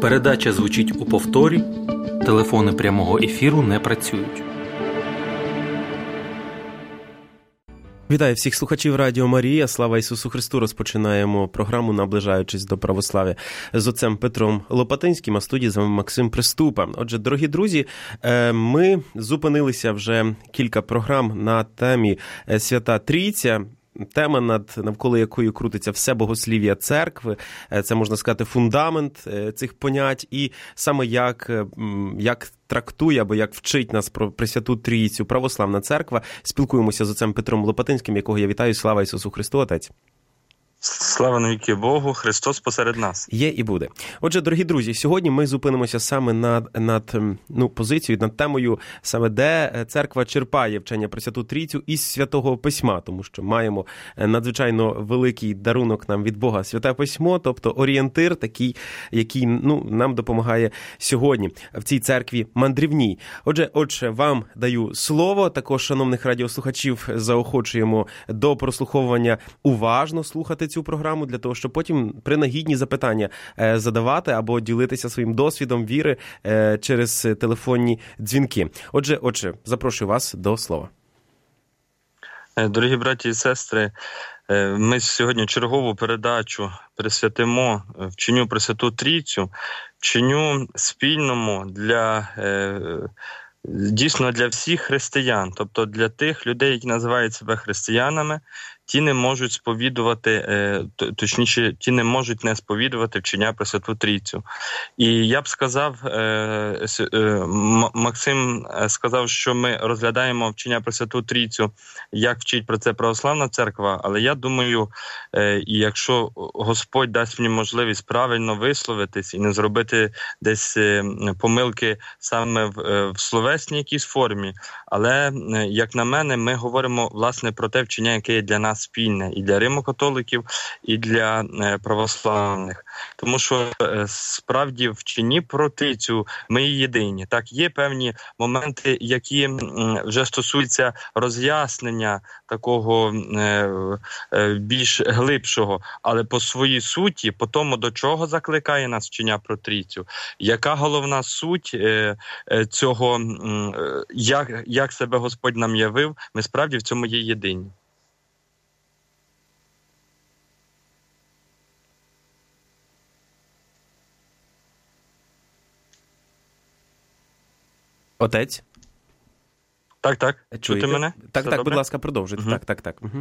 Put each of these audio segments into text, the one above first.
Передача звучить у повторі. Телефони прямого ефіру не працюють. Вітаю всіх слухачів Радіо Марія. Слава Ісусу Христу! Розпочинаємо програму, наближаючись до православ'я, з отцем Петром Лопатинським, а в студії з вами Максим Приступа. Отже, дорогі друзі, ми зупинилися вже кілька програм на темі Свята Трійця. Тема, навколо якої крутиться все богослів'я церкви, це, можна сказати, фундамент цих понять, і саме як трактує або як вчить нас про Пресвяту Трійцю православна церква. Спілкуємося з отцем Петром Лопатинським, якого я вітаю. Слава Ісусу Христу, отець! Слава навіки Богу, Христос посеред нас. Є і буде. Отже, дорогі друзі, сьогодні ми зупинимося саме над позицією, над темою, саме де церква черпає вчення про Святу Трійцю із Святого Письма, тому що маємо надзвичайно великий дарунок нам від Бога Святе Письмо, тобто орієнтир такий, який нам допомагає сьогодні в цій церкві мандрівній. Отже, вам даю слово, також шановних радіослухачів заохочуємо до прослуховування уважно слухати цю програму, для того, щоб потім принагідні запитання задавати або ділитися своїм досвідом віри через телефонні дзвінки. Отже, запрошую вас до слова. Дорогі браті і сестри, ми сьогодні чергову передачу присвятимо вченню про Святу Трійцю, вченню спільному дійсно для всіх християн, тобто для тих людей, які називають себе християнами, ті не можуть сповідувати, точніше, ті не можуть не сповідувати вчення про Святу Трійцю. І я б сказав, Максим сказав, що ми розглядаємо вчення про Святу Трійцю, як вчить про це православна церква, але я думаю, і якщо Господь дасть мені можливість правильно висловитись і не зробити десь помилки саме в словесній якійсь формі, але, як на мене, ми говоримо, власне, про те вчення, яке є для нас спільне і для римокатоликів, і для православних. Тому що справді в вченні про Трійцю ми єдині. Так, є певні моменти, які вже стосуються роз'яснення такого більш глибшого, але по своїй суті, по тому, до чого закликає нас вчення про Трійцю, яка головна суть цього, як себе Господь нам явив, ми справді в цьому є єдині. Отець? Так. Чути мене? Так, будь ласка, продовжуйте. Угу. Так. Угу.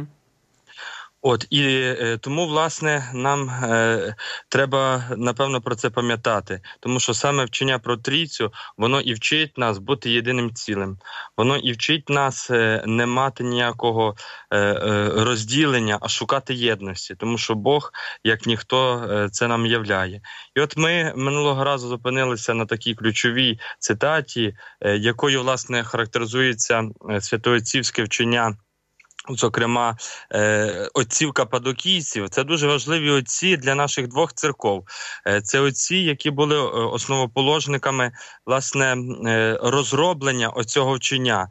І тому, власне, нам треба, напевно, про це пам'ятати. Тому що саме вчення про Трійцю, воно і вчить нас бути єдиним цілим. Воно і вчить нас не мати ніякого розділення, а шукати єдності. Тому що Бог, як ніхто, це нам являє. І от ми минулого разу зупинилися на такій ключовій цитаті, якою, власне, характеризується святоотцівське вчення, зокрема, отців каппадокійців. Це дуже важливі отці для наших двох церков. Це отці, які були основоположниками, власне, розроблення оцього вчення.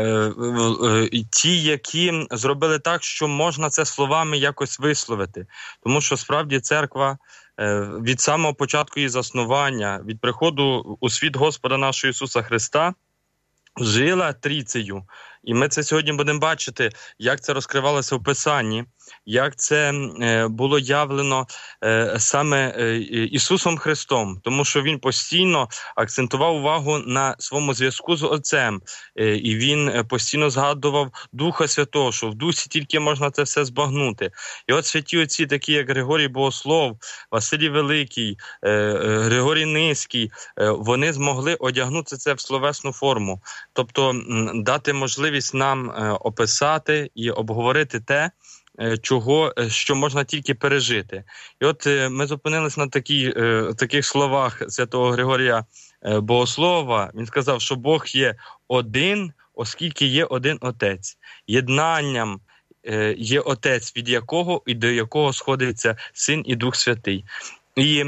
Ті, які зробили так, що можна це словами якось висловити. Тому що, справді, церква від самого початку її заснування, від приходу у світ Господа нашого Ісуса Христа, жила Трійцею. І ми це сьогодні будемо бачити, як це розкривалося в Писанні, як це було явлено саме Ісусом Христом, тому що Він постійно акцентував увагу на своєму зв'язку з Отцем, і Він постійно згадував Духа Святого, що в Дусі тільки можна це все збагнути. І от святі отці, такі як Григорій Богослов, Василій Великий, Григорій Низький, вони змогли одягнути це в словесну форму, тобто дати можливість нам описати і обговорити те, що можна тільки пережити. І от ми зупинились на таких словах святого Григорія Богослова. Він сказав, що Бог є один, оскільки є один Отець. Єднанням є Отець, від якого і до якого сходиться Син і Дух Святий. І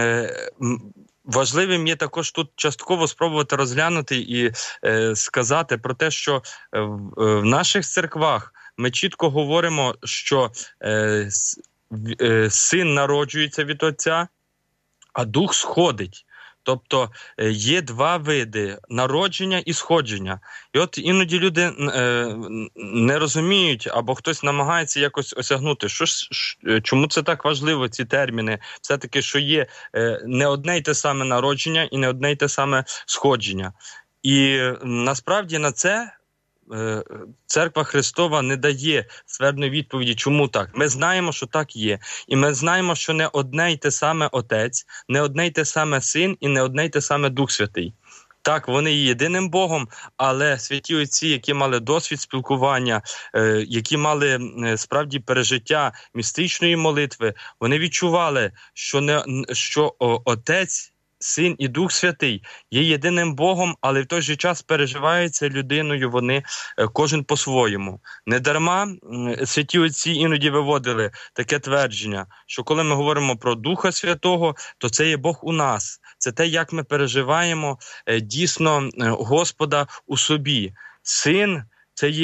важливим є також тут частково спробувати розглянути і сказати про те, що в наших церквах ми чітко говоримо, що Син народжується від Отця, а Дух сходить. Тобто є два види – народження і сходження. І от іноді люди не розуміють, або хтось намагається якось осягнути, чому це так важливо, ці терміни. Все-таки, що є не одне й те саме народження і не одне й те саме сходження. І насправді на це Церква Христова не дає ствердної відповіді, чому так. Ми знаємо, що так є. І ми знаємо, що не одне й те саме Отець, не одне й те саме Син і не одне й те саме Дух Святий. Так, вони є єдиним Богом, але святі отці, які мали досвід спілкування, які мали справді пережиття містичної молитви, вони відчували, що Отець, Син і Дух Святий є єдиним Богом, але в той же час переживаються людиною вони кожен по-своєму. Недарма святі отці іноді виводили таке твердження, що коли ми говоримо про Духа Святого, то це є Бог у нас. Це те, як ми переживаємо дійсно Господа у собі. Син – це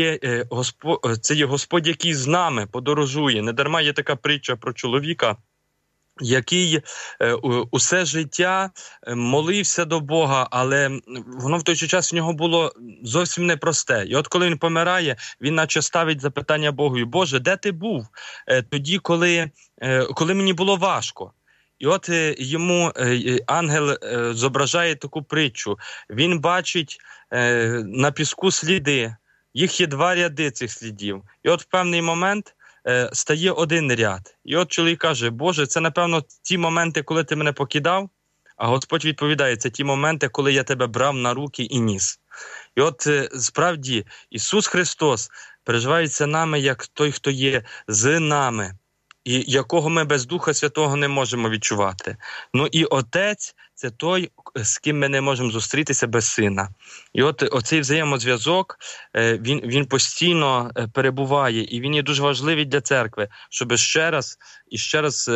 є Господь, який з нами подорожує. Недарма є така притча про чоловіка, який усе життя молився до Бога, але воно в той же час в нього було зовсім непросте. І от коли він помирає, він наче ставить запитання Богові: «Боже, де ти був тоді, коли мені було важко?» І от йому ангел зображає таку притчу. Він бачить на піску сліди, їх є 2 ряди цих слідів. І от в певний момент стає 1 ряд. І от чоловік каже: «Боже, це, напевно, ті моменти, коли ти мене покидав?» А Господь відповідає: «Це ті моменти, коли я тебе брав на руки і ніс». І от справді Ісус Христос переживається нами як той, хто є з нами, і якого ми без Духа Святого не можемо відчувати. Ну і Отець – це той, з ким ми не можемо зустрітися без Сина. І от оцей взаємозв'язок, він постійно перебуває, і він є дуже важливий для церкви, щоб ще раз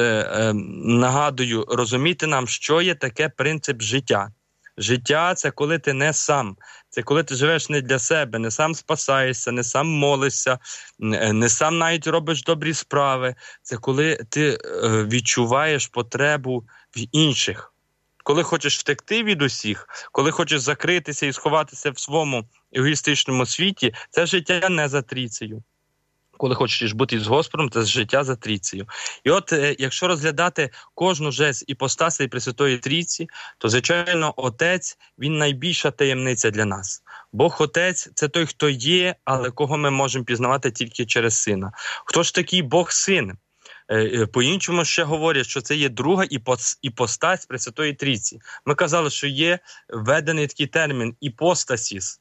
нагадую, розуміти нам, що є таке принцип життя. Життя – це коли ти не сам. Це коли ти живеш не для себе, не сам спасаєшся, не сам молишся, не сам навіть робиш добрі справи. Це коли ти відчуваєш потребу в інших. Коли хочеш втекти від усіх, коли хочеш закритися і сховатися в своєму егоїстичному світі, це життя не за трійцею. Коли хочеш бути з Господом, це життя за трійцею. І от, якщо розглядати кожну же з іпостасей Пресвятої Трійці, то, звичайно, Отець, він найбільша таємниця для нас. Бог Отець – це той, хто є, але кого ми можемо пізнавати тільки через Сина. Хто ж такий Бог-Син? По-іншому ще говорять, що це є друга іпостась Пресвятої Трійці. Ми казали, що є введений такий термін «іпостасіс».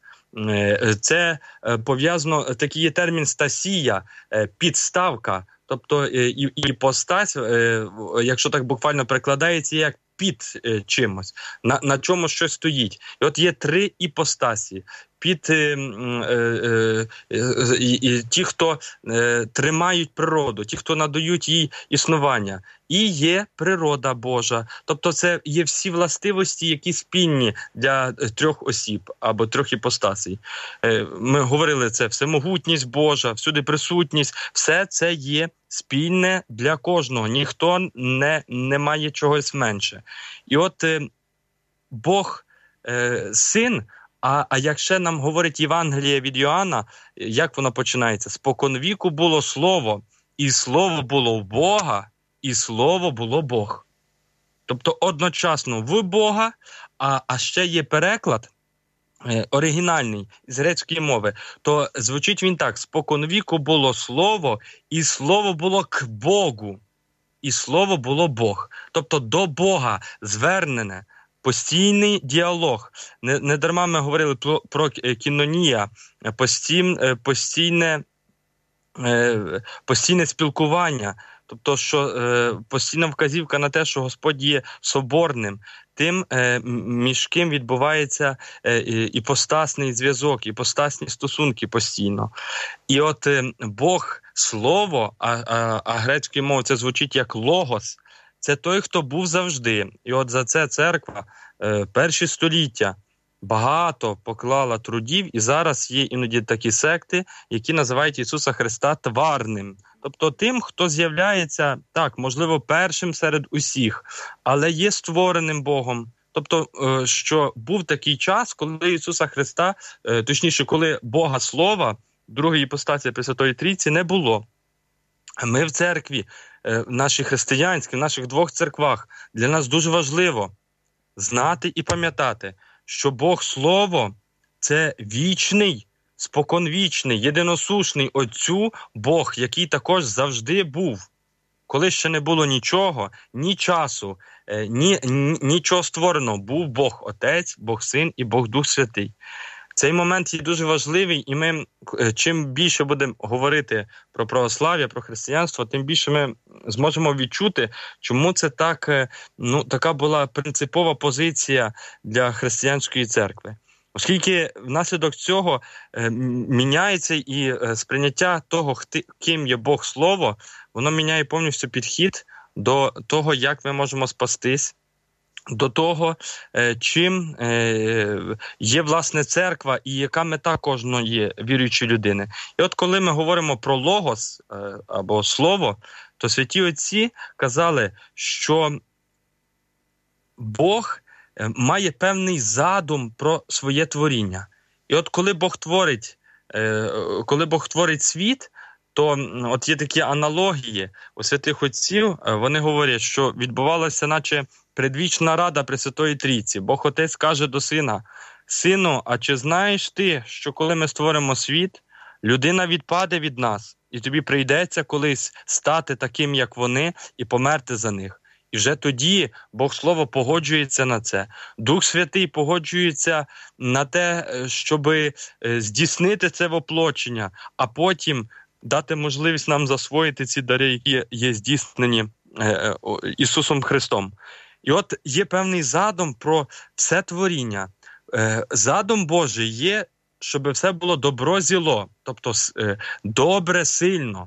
Це пов'язано, такий є термін «стасія», підставка. Тобто іпостась, якщо так буквально перекладається, як під чимось, на чому щось стоїть. І от є 3 іпостасі. Під ті, хто тримають природу, ті, хто надають їй існування. І є природа Божа. Тобто це є всі властивості, які спільні для 3 осіб або 3 іпостасій. Ми говорили це: всемогутність Божа, всюди присутність. Все це є спільне для кожного. Ніхто не має чогось менше. І от Бог, Син, а як ще нам говорить Євангеліє від Йоанна, як воно починається? «Споконвіку було Слово, і Слово було в Бога, і Слово було Бог». Тобто одночасно в Бога, а ще є переклад оригінальний з грецької мови, то звучить він так: «Споконвіку було Слово, і Слово було к Богу, і Слово було Бог». Тобто до Бога звернене. Постійний діалог. Не дарма ми говорили про кінонія, постійне спілкування. Тобто, що постійна вказівка на те, що Господь є соборним, тим, між ким відбувається іпостасний зв'язок, іпостасні стосунки постійно. І от Бог – Слово, а грецькою мовою це звучить як «логос», це той, хто був завжди. І от за це церква перші століття багато поклала трудів, і зараз є іноді такі секти, які називають Ісуса Христа тварним. Тобто тим, хто з'являється, так, можливо, першим серед усіх, але є створеним Богом, Тобто, що був такий час, коли Ісуса Христа, точніше, коли Бога Слова, другої іпостасі Пресвятої Трійці не було. Ми в церкві, в нашій християнській, в наших двох церквах, для нас дуже важливо знати і пам'ятати, що Бог Слово – це вічний, споконвічний, єдиносушний Отцю Бог, який також завжди був. Коли ще не було нічого, ні часу, нічого створеного, був Бог Отець, Бог Син і Бог Дух Святий. Цей момент є дуже важливий, і ми чим більше будемо говорити про православ'я, про християнство, тим більше ми зможемо відчути, чому це так, така була принципова позиція для християнської церкви. Оскільки внаслідок цього міняється і сприйняття того, ким є Бог Слово, воно міняє повністю підхід до того, як ми можемо спастись, до того, чим є, власне, церква і яка мета кожної віруючої людини. І от коли ми говоримо про логос або слово, то святі отці казали, що Бог має певний задум про своє творіння. І от коли Бог творить світ, то от є такі аналогії у святих отців, вони говорять, що відбувалася наче предвічна рада Пресвятої Трійці. Бог Отець каже до Сина: «Сину, а чи знаєш ти, що коли ми створимо світ, людина відпаде від нас, і тобі прийдеться колись стати таким, як вони, і померти за них?» І вже тоді Бог Слово погоджується на це. Дух Святий погоджується на те, щоб здійснити це воплочення, а потім дати можливість нам засвоїти ці дари, які є здійснені Ісусом Христом. І от є певний задум про все творіння. Задум Божий є, щоб все було добро-зіло, тобто добре, сильно.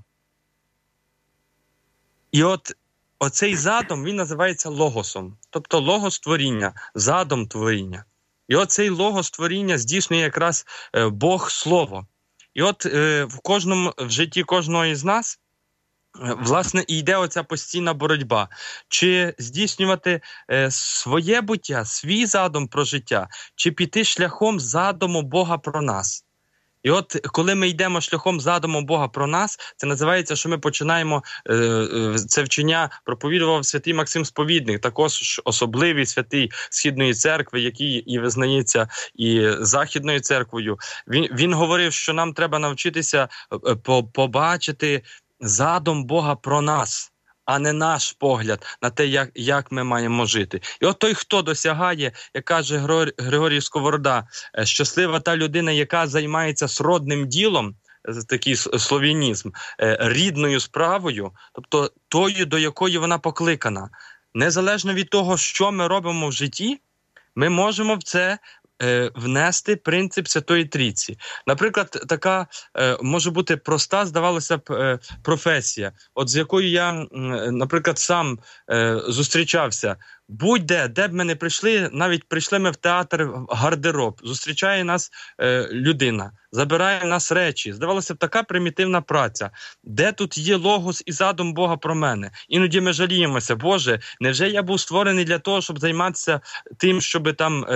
І от оцей задум, він називається логосом, тобто логос творіння, задум творіння. І оцей логос творіння здійснює якраз Бог Слово. І от в житті кожного із нас, власне, і йде оця постійна боротьба. Чи здійснювати своє буття, свій задум про життя, чи піти шляхом задуму Бога про нас. І от коли ми йдемо шляхом задуму Бога про нас, це називається, що ми починаємо, це вчення проповідував святий Максим Сповідник, також особливий святий Східної церкви, який і визнається і Західною церквою. Він говорив, що нам треба навчитися побачити задум Бога про нас, а не наш погляд на те, як ми маємо жити. І от той, хто досягає, як каже Григорій Сковорода, щаслива та людина, яка займається сродним ділом, такий слов'янізм, рідною справою, тобто тою, до якої вона покликана. Незалежно від того, що ми робимо в житті, ми можемо в це внести принцип Святої Трійці. Наприклад, така може бути проста, здавалося б, професія, от з якою я, наприклад, сам зустрічався. Будь-де, де б ми не прийшли, навіть прийшли ми в театр, в гардероб, зустрічає нас людина, забирає нас речі. Здавалося б, така примітивна праця. Де тут є логос і задум Бога про мене? Іноді ми жаліємося: Боже, невже я був створений для того, щоб займатися тим, щоб там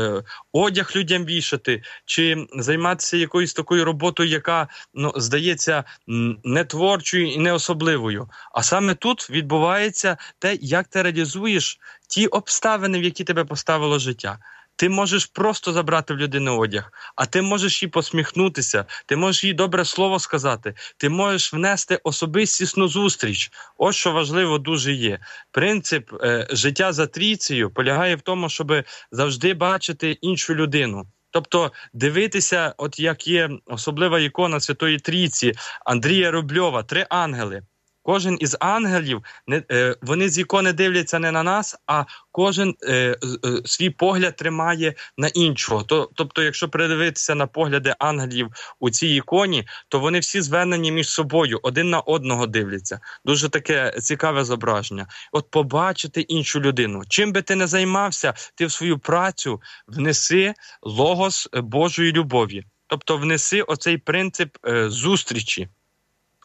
одяг людям вішати, чи займатися якоюсь такою роботою, яка, здається, не творчою і не особливою. А саме тут відбувається те, як ти реалізуєш ті обставини, в які тебе поставило життя. Ти можеш просто забрати в людини одяг, а ти можеш їй посміхнутися, ти можеш їй добре слово сказати, ти можеш внести особистісну зустріч. Ось що важливо дуже є. Принцип життя за трійцею полягає в тому, щоб завжди бачити іншу людину. Тобто дивитися, от як є особлива ікона Святої Трійці Андрія Рубльова, 3 ангели. Кожен із ангелів, вони з ікони дивляться не на нас, а кожен свій погляд тримає на іншого. Тобто, якщо передивитися на погляди ангелів у цій іконі, то вони всі звернені між собою, один на одного дивляться. Дуже таке цікаве зображення. От побачити іншу людину. Чим би ти не займався, ти в свою працю внеси логос Божої любові. Тобто внеси оцей принцип зустрічі.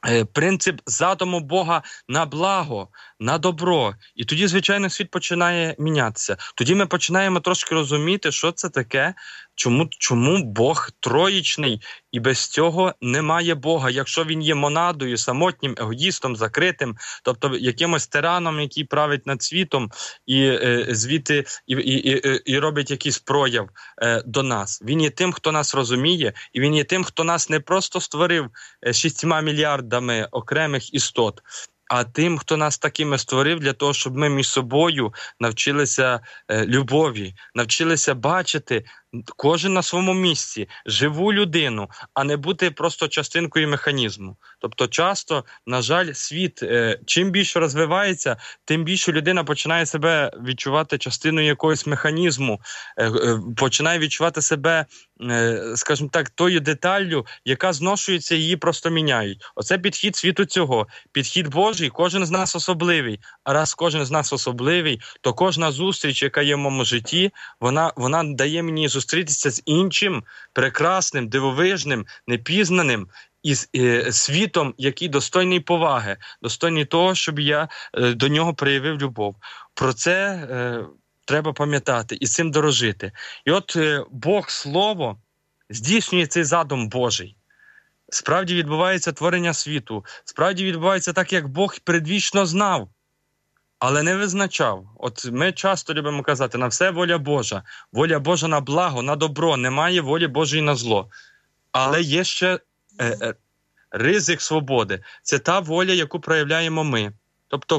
принцип задуму Бога на благо, на добро. І тоді, звичайно, світ починає мінятися. Тоді ми починаємо трошки розуміти, що це таке, чому Бог троїчний, і без цього немає Бога. Якщо він є монадою, самотнім, егоїстом, закритим, тобто якимось тираном, який править над світом, і звідти і робить якийсь прояв до нас. Він є тим, хто нас розуміє, і він є тим, хто нас не просто створив 6 мільярдами окремих істот, а тим, хто нас такими створив для того, щоб ми між собою навчилися любові, навчилися бачити кожен на своєму місці, живу людину, а не бути просто частинкою механізму. Тобто часто, на жаль, світ чим більше розвивається, тим більше людина починає себе відчувати частиною якогось механізму, починає відчувати себе, скажімо так, тою деталлю, яка зношується, її просто міняють. Оце підхід світу цього. Підхід Божий, кожен з нас особливий. А раз кожен з нас особливий, то кожна зустріч, яка є в моєму житті, вона дає мені зустрітися з іншим, прекрасним, дивовижним, непізнаним, і світом, який достойний поваги, достойний того, щоб я до нього проявив любов. Про це треба пам'ятати і цим дорожити. І от Бог Слово здійснює цей задум Божий. Справді відбувається творення світу, справді відбувається так, як Бог предвічно знав, але не визначав. От ми часто любимо казати, на все воля Божа на благо, на добро, немає волі Божої на зло. Але є ще ризик свободи. Це та воля, яку проявляємо ми. Тобто,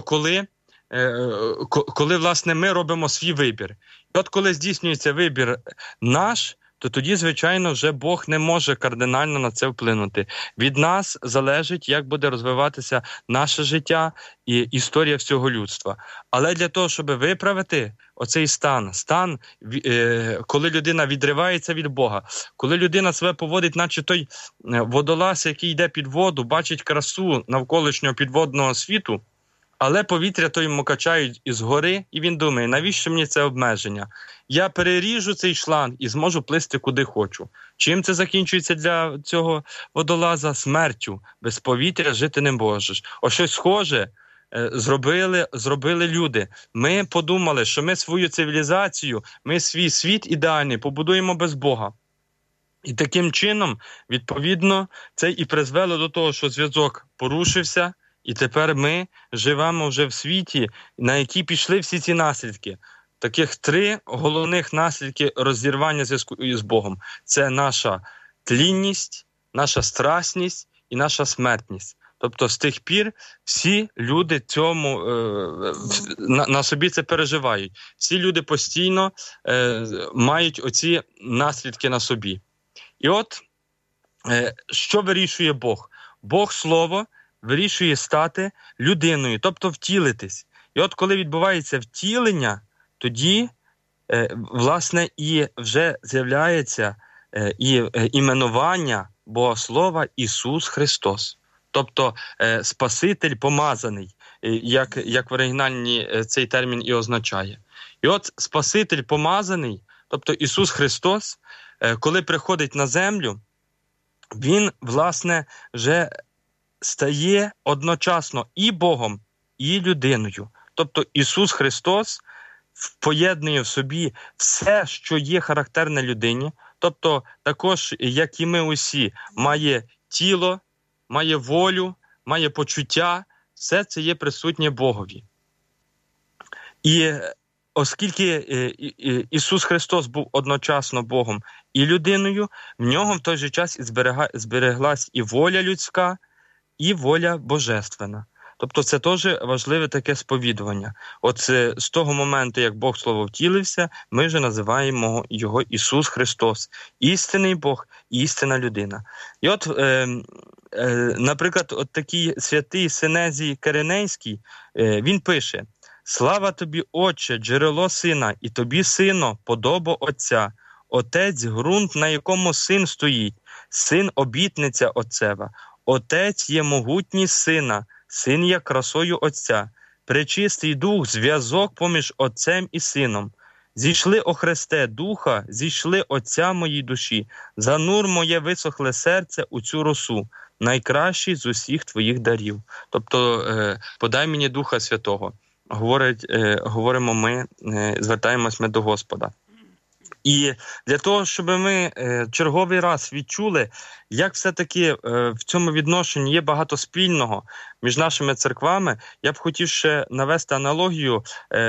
коли власне, ми робимо свій вибір. І от коли здійснюється вибір наш, то тоді, звичайно, вже Бог не може кардинально на це вплинути. Від нас залежить, як буде розвиватися наше життя і історія всього людства. Але для того, щоб виправити оцей стан, коли людина відривається від Бога, коли людина себе поводить, наче той водолаз, який йде під воду, бачить красу навколишнього підводного світу, але повітря то йому качають із гори, і він думає, навіщо мені це обмеження? Я переріжу цей шланг і зможу плисти куди хочу. Чим це закінчується для цього водолаза? Смертю. Без повітря жити не можеш. Ось щось схоже зробили люди. Ми подумали, що ми свою цивілізацію, ми свій світ ідеальний побудуємо без Бога. І таким чином, відповідно, це і призвело до того, що зв'язок порушився, і тепер ми живемо вже в світі, на який пішли всі ці наслідки. Таких 3 головних наслідки розірвання зв'язку із Богом. Це наша тлінність, наша страсність і наша смертність. Тобто з тих пір всі люди на собі це переживають. Всі люди постійно мають оці наслідки на собі. І от, що вирішує Бог? Бог Слово вирішує стати людиною, тобто втілитись. І от коли відбувається втілення, тоді, власне, і вже з'являється іменування Богослова Ісус Христос. Тобто Спаситель помазаний, як в оригінальні цей термін і означає. І от Спаситель помазаний, тобто Ісус Христос, коли приходить на землю, Він, власне, вже стає одночасно і Богом, і людиною. Тобто Ісус Христос поєднує в собі все, що є характерне людині, тобто також, як і ми усі, має тіло, має волю, має почуття, все це є присутнє Богові. І оскільки Ісус Христос був одночасно Богом і людиною, в нього в той же час і збереглась і воля людська, і воля божественна. Тобто це теж важливе таке сповідування. От з того моменту, як Бог Слово втілився, ми вже називаємо його Ісус Христос. Істинний Бог, істинна людина. І от, наприклад, от такий святий Синезій Киренейський, він пише: «Слава тобі, Отче, джерело Сина, і тобі, Сино, подоба Отця. Отець – ґрунт, на якому Син стоїть, Син – обітниця Отцева. Отець є могутність Сина, Син є красою Отця. Пречистий Дух – зв'язок поміж Отцем і Сином. Зійшли, о Христе, Духа, зійшли Отця моїй душі. Занур моє висохле серце у цю росу. найкращий з усіх твоїх дарів. Тобто, подай мені Духа Святого. Говоримо ми, звертаємось ми до Господа. І для того, щоб ми черговий раз відчули, як все-таки в цьому відношенні є багато спільного між нашими церквами, я б хотів ще навести аналогію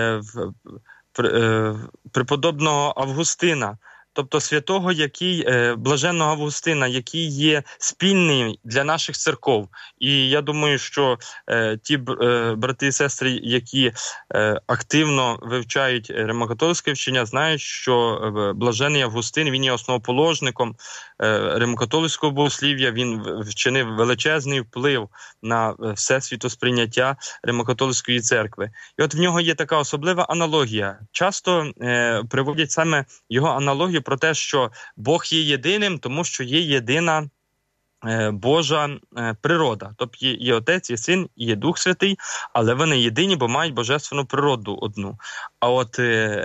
преподобного Августина, тобто святого, блаженного Августина, який є спільний для наших церков. І я думаю, що ті брати і сестри, які активно вивчають римокатолицьке вчення, знають, що блажений Августин, він є основоположником римокатолицького богослів'я, він вчинив величезний вплив на все світосприйняття римокатолицької церкви. І от в нього є така особлива аналогія. Часто приводять саме його аналогію про те, що Бог є єдиним, тому що є єдина Божа природа. Тобто є Отець, є Син, є Дух Святий, але вони єдині, бо мають божественну природу одну. А от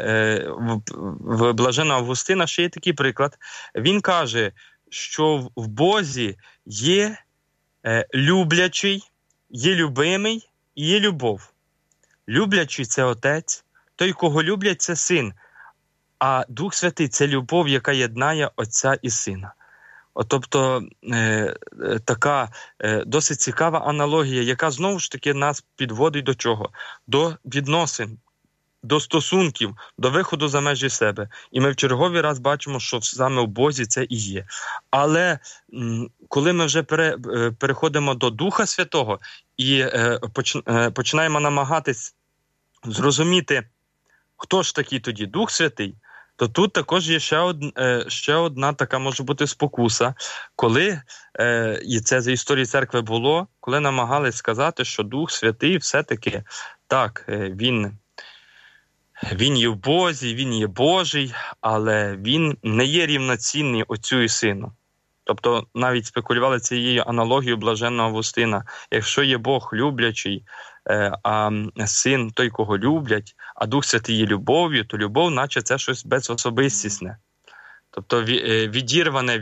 в блаженного Августина ще є такий приклад. Він каже, що в Бозі є люблячий, є любимий і є любов. Люблячий – це Отець, той, кого люблять – це Син. А Дух Святий – це любов, яка єднає Отця і Сина. Тобто така досить цікава аналогія, яка знову ж таки нас підводить до чого? До відносин, до стосунків, до виходу за межі себе. І ми в черговий раз бачимо, що саме в Бозі це і є. Але коли ми вже переходимо до Духа Святого і починаємо намагатись зрозуміти, хто ж такий тоді Дух Святий, то тут також є ще одна така може бути спокуса, коли, і це за історії церкви було, коли намагались сказати, що Дух Святий все-таки, так, він є в Бозі, він є Божий, але він не є рівноцінний Отцю і Сину. Тобто навіть спекулювали цією аналогією блаженного Августина. Якщо є Бог люблячий, а Син той, кого люблять, а Дух Святий є любов'ю, то любов, наче це щось безособистісне. Тобто відірване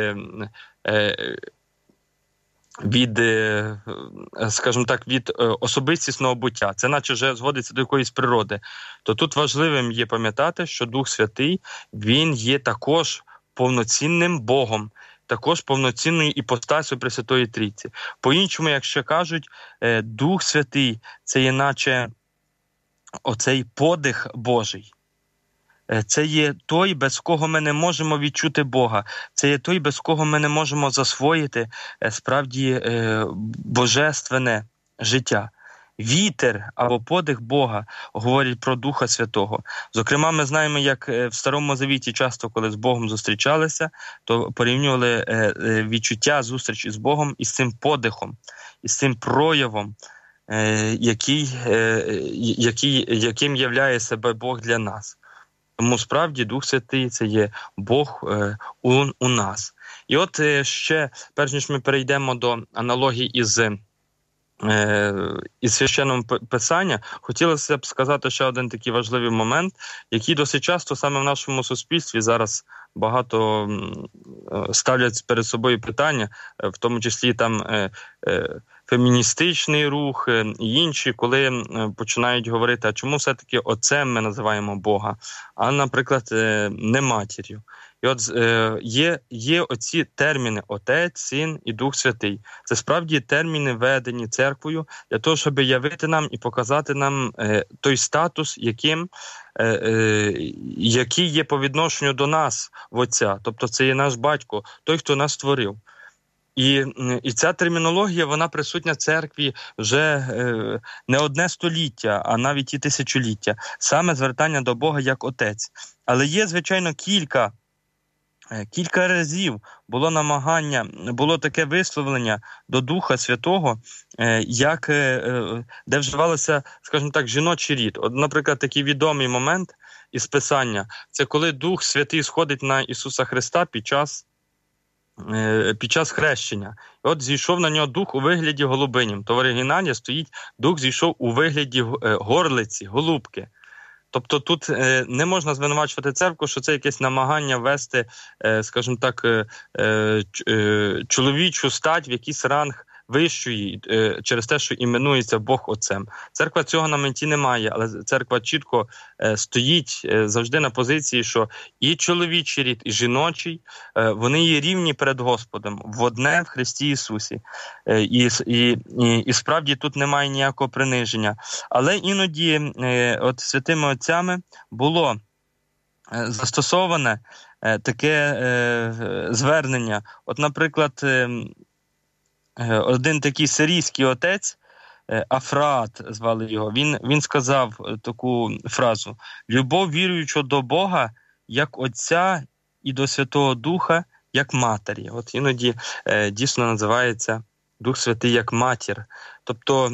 скажімо так, від особистісного буття. Це наче вже зводиться до якоїсь природи. То тут важливим є пам'ятати, що Дух Святий, він є також повноцінним Богом, також повноцінною іпостасю Пресвятої Трійці. По-іншому, якщо кажуть, Дух Святий – це є наче оцей подих Божий. Це є той, без кого ми не можемо відчути Бога. Це є той, без кого ми не можемо засвоїти справді божественне життя. Вітер або подих Бога говорять про Духа Святого. Зокрема, ми знаємо, як в Старому Завіті часто, коли з Богом зустрічалися, то порівнювали відчуття зустрічі з Богом із цим подихом, із цим проявом, яким являє себе Бог для нас. Тому справді Дух Святий – це є Бог у нас. І от ще, перш ніж ми перейдемо до аналогії із Священного Писання, хотілося б сказати ще один такий важливий момент, який досить часто саме в нашому суспільстві зараз багато ставлять перед собою питання, в тому числі там феміністичний рух і інші, коли починають говорити, а чому все-таки Отцем ми називаємо Бога, а, наприклад, не Матір'ю. І от є оці терміни Отець, Син і Дух Святий. Це справді терміни, введені церквою для того, щоб явити нам і показати нам той статус, який є по відношенню до нас, в Отця. Тобто це є наш Батько, той, хто нас створив. І ця термінологія, вона присутня в церкві вже не одне століття, а навіть і тисячоліття. Саме звертання до Бога як Отець. Але є, звичайно, кілька разів було намагання, було таке висловлення до Духа Святого, де вживалося, скажімо так, жіночий рід. От, наприклад, такий відомий момент із Писання – це коли Дух Святий сходить на Ісуса Христа під час хрещення. І от зійшов на нього Дух у вигляді голубинів. То в оригіналі стоїть Дух зійшов у вигляді горлиці, голубки. Тобто тут не можна звинувачувати церкву, що це якесь намагання ввести, скажімо так, чоловічу стать в якийсь ранг вищої через те, що іменується Бог Отцем. Церква цього на меті не має, але церква чітко стоїть завжди на позиції, що і чоловічий рід, і жіночий, вони є рівні перед Господом, в одне в Христі Ісусі. І справді тут немає ніякого приниження. Але іноді от святими отцями було застосоване таке звернення. От, наприклад, один такий сирійський отець, Афраат звали його, він сказав таку фразу: «Любов віруючого до Бога, як Отця, і до Святого Духа, як Матері». От іноді дійсно називається Дух Святий як Матір. Тобто,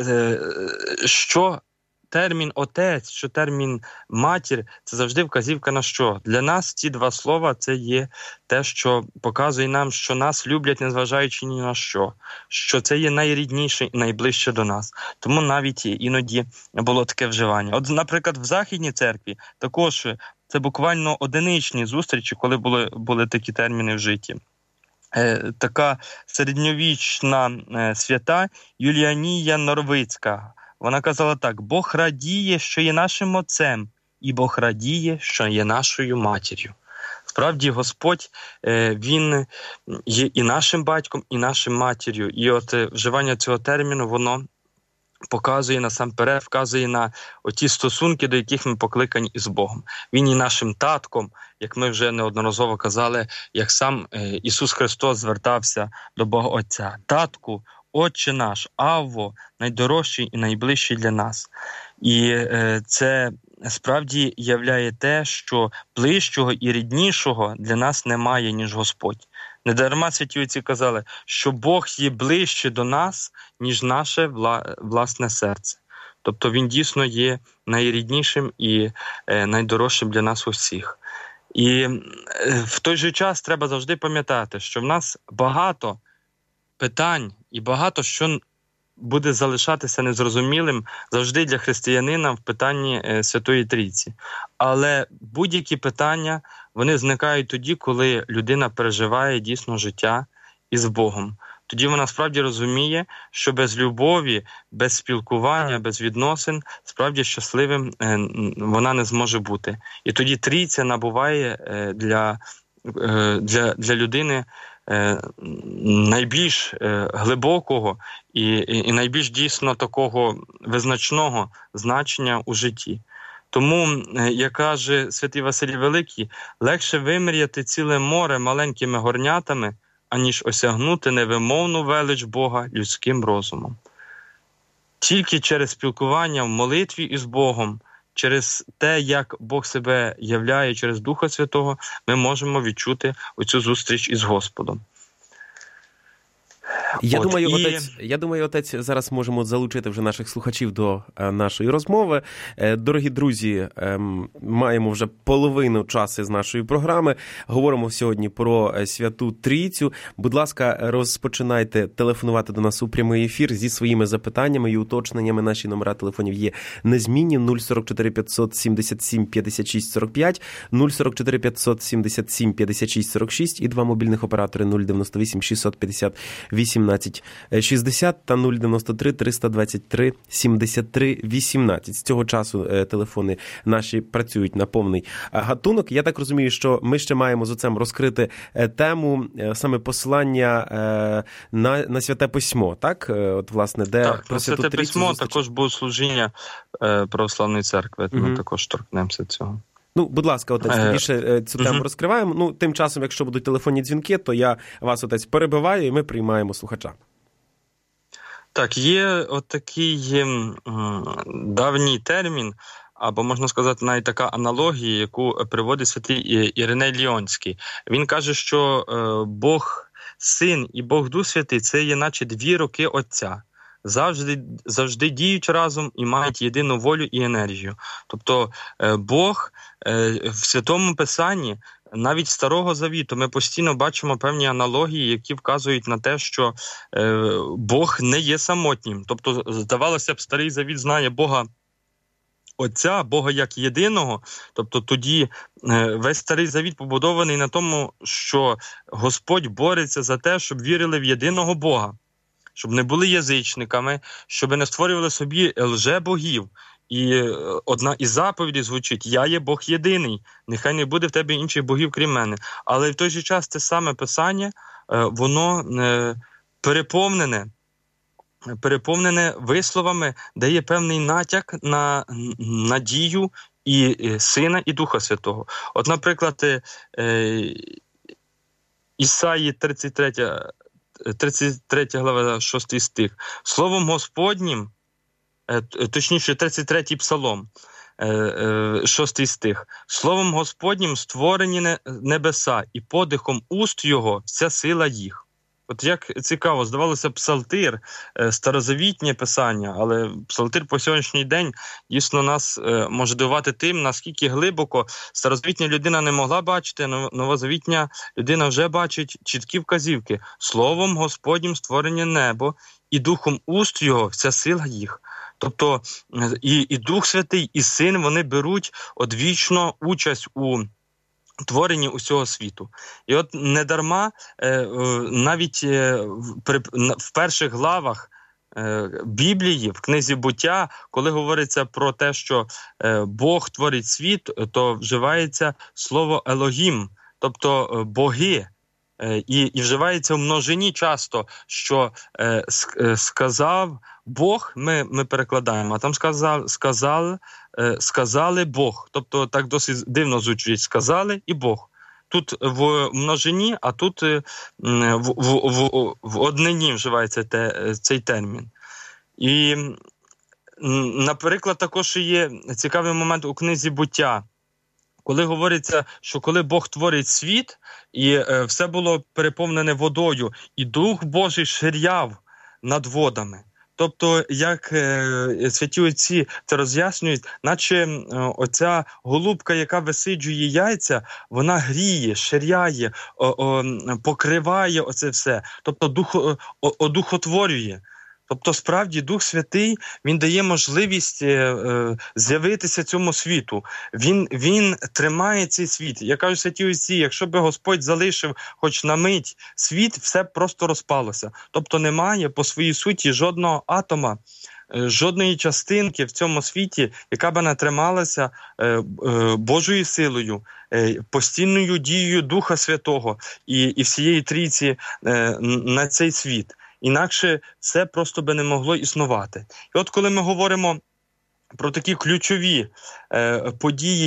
що термін «отець», що термін «матір» – це завжди вказівка на що? Для нас ці два слова – це є те, що показує нам, що нас люблять, незважаючи ні на що це є найрідніше і найближче до нас. Тому навіть іноді було таке вживання. От, наприклад, в Західній церкві також це буквально одиничні зустрічі, коли були такі терміни вжиті. Така середньовічна свята Юліанія Норвицька, вона казала так: «Бог радіє, що є нашим Отцем, і Бог радіє, що є нашою матір'ю». Справді, Господь, Він є і нашим батьком, і нашим матір'ю. І от вживання цього терміну, воно показує насамперед, вказує на оті стосунки, до яких ми покликані із Богом. Він є нашим татком, як ми вже неодноразово казали, як сам Ісус Христос звертався до Бога Отця. Татку, Отче наш, Авво, найдорожчий і найближчий для нас. І це справді являє те, що ближчого і ріднішого для нас немає, ніж Господь. Недарма святі отці казали, що Бог є ближче до нас, ніж наше власне серце. Тобто Він дійсно є найріднішим і найдорожчим для нас усіх. І в той же час треба завжди пам'ятати, що в нас багато питань і багато що буде залишатися незрозумілим завжди для християнина в питанні Святої Трійці. Але будь-які питання, вони зникають тоді, коли людина переживає дійсно життя із Богом. Тоді вона справді розуміє, що без любові, без спілкування, без відносин справді щасливим вона не зможе бути. І тоді Трійця набуває для людини найбільш глибокого і найбільш дійсно такого визначного значення у житті. Тому, як каже святий Василій Великий, легше вимріяти ціле море маленькими горнятами, аніж осягнути невимовну велич Бога людським розумом. Тільки через спілкування в молитві із Богом, через те, як Бог себе являє через Духа Святого, ми можемо відчути оцю зустріч із Господом. Я думаю, отець, зараз можемо залучити вже наших слухачів до нашої розмови. Дорогі друзі, маємо вже половину часу з нашої програми. Говоримо сьогодні про Святу Трійцю. Будь ласка, розпочинайте телефонувати до нас у прямий ефір зі своїми запитаннями і уточненнями. Наші номера телефонів є незмінні: 044 577 56 45, 044 577 56 46 і два мобільних оператори 098 650 1860 та 093 323 73 18. З цього часу телефони наші працюють на повний гатунок. Я так розумію, що ми ще маємо з отцем розкрити тему саме послання на Святе Письмо, так? От, власне, де так, про Святе Письмо також богослужіння православної церкви. Ми також торкнемося цього. Ну, будь ласка, отець, більше цю тему розкриваємо. Ну, тим часом, якщо будуть телефонні дзвінки, то я вас, отець, перебиваю, і ми приймаємо слухача. Так, є отакий давній термін, або, можна сказати, навіть така аналогія, яку приводить святий Іриней Ліонський. Він каже, що Бог Син і Бог Дух Святий – це є наче дві руки Отця. Завжди діють разом і мають єдину волю і енергію. Тобто Бог в Святому Писанні, навіть Старого Завіту, ми постійно бачимо певні аналогії, які вказують на те, що Бог не є самотнім. Тобто, здавалося б, Старий Завіт знає Бога Отця, Бога як єдиного, тобто тоді весь Старий Завіт побудований на тому, що Господь бореться за те, щоб вірили в єдиного Бога, щоб не були язичниками, щоб не створювали собі лже-богів. І одна із заповідей звучить: «Я є Бог єдиний, нехай не буде в тебе інших богів, крім мене». Але в той же час це саме Писання, воно переповнене висловами, де є певний натяк на надію і Сина, і Духа Святого. От, наприклад, Ісаї 33 глава, 6 стих. «Словом Господнім», точніше, 33-й псалом, 6 стих. «Словом Господнім створені небеса, і подихом уст Його вся сила їх». От як цікаво, здавалося, псалтир, старозавітнє писання, але псалтир по сьогоднішній день дійсно нас може дивувати тим, наскільки глибоко старозавітня людина не могла бачити, новозавітня людина вже бачить чіткі вказівки. «Словом Господнім створення небо, і духом уст Його вся сила їх». Тобто і Дух Святий, і Син, вони беруть одвічно участь у творенні усього світу. І от недарма навіть в перших главах Біблії, в книзі «Буття», коли говориться про те, що Бог творить світ, то вживається слово «Елогім», тобто «боги». І вживається в множині часто, що сказав Бог, ми перекладаємо, а там сказали Бог. Тобто так досить дивно звучить: сказали і Бог. Тут в множині, а тут в однині вживається цей термін. І, наприклад, також є цікавий момент у книзі «Буття», коли говориться, що коли Бог творить світ, і все було переповнене водою, і Дух Божий ширяв над водами. Тобто, як святі отці це роз'яснюють, наче оця голубка, яка висиджує яйця, вона гріє, ширяє, покриває оце все. Тобто одухотворює. Тобто, справді, Дух Святий, він дає можливість з'явитися цьому світу. Він тримає цей світ. Я кажу, святі отці, якщо би Господь залишив хоч на мить світ, все просто розпалося. Тобто немає по своїй суті жодного атома, жодної частинки в цьому світі, яка би не трималася Божою силою, постійною дією Духа Святого і всієї Трійці на цей світ. Інакше це просто би не могло існувати. І от коли ми говоримо про такі ключові події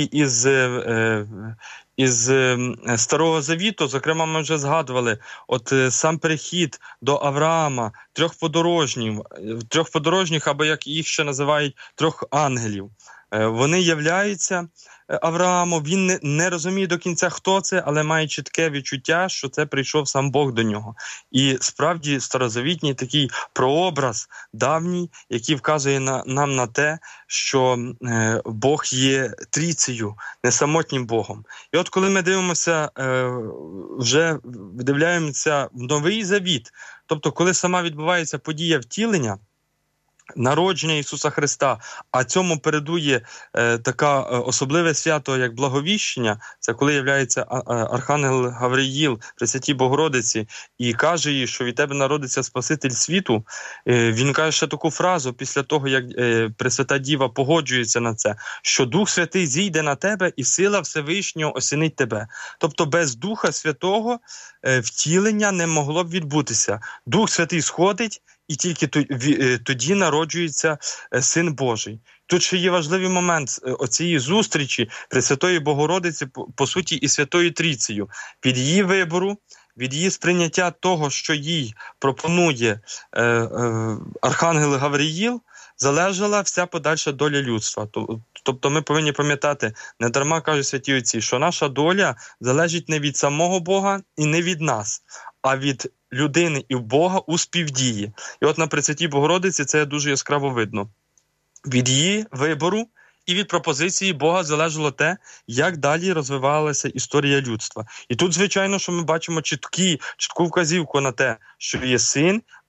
із Старого Завіту, зокрема, ми вже згадували, от сам перехід до Авраама, трьох подорожніх, або як їх ще називають, трьох ангелів. Вони являються Аврааму, він не розуміє до кінця, хто це, але має чітке відчуття, що це прийшов сам Бог до нього. І справді старозавітній такий прообраз давній, який вказує нам на те, що Бог є трійцею, не самотнім Богом. І от коли ми дивимося, вже вдивляємося в Новий Завіт, тобто коли сама відбувається подія втілення, народження Ісуса Христа, а цьому передує така особливе свято, як Благовіщення, це коли являється Архангел Гавриїл Пресвятій Богородиці і каже їй, що від тебе народиться Спаситель світу. Він каже ще таку фразу після того, як Пресвята Діва погоджується на це, що Дух Святий зійде на тебе і сила Всевишнього осінить тебе. Тобто без Духа Святого втілення не могло б відбутися. Дух Святий сходить, і тільки тоді народжується Син Божий. Тут ще є важливий момент оцієї зустрічі Пресвятої Богородиці, по суті, і Святою Трійцею. Від її вибору, від її сприйняття того, що їй пропонує Архангел Гавриїл, залежала вся подальша доля людства. Тобто ми повинні пам'ятати, не дарма кажуть святі отці, що наша доля залежить не від самого Бога і не від нас, а від людини і Бога у співдії. І от на Пресвятій Богородиці це дуже яскраво видно. Від її вибору і від пропозиції Бога залежало те, як далі розвивалася історія людства. І тут, звичайно, що ми бачимо чітку вказівку на те, що є Син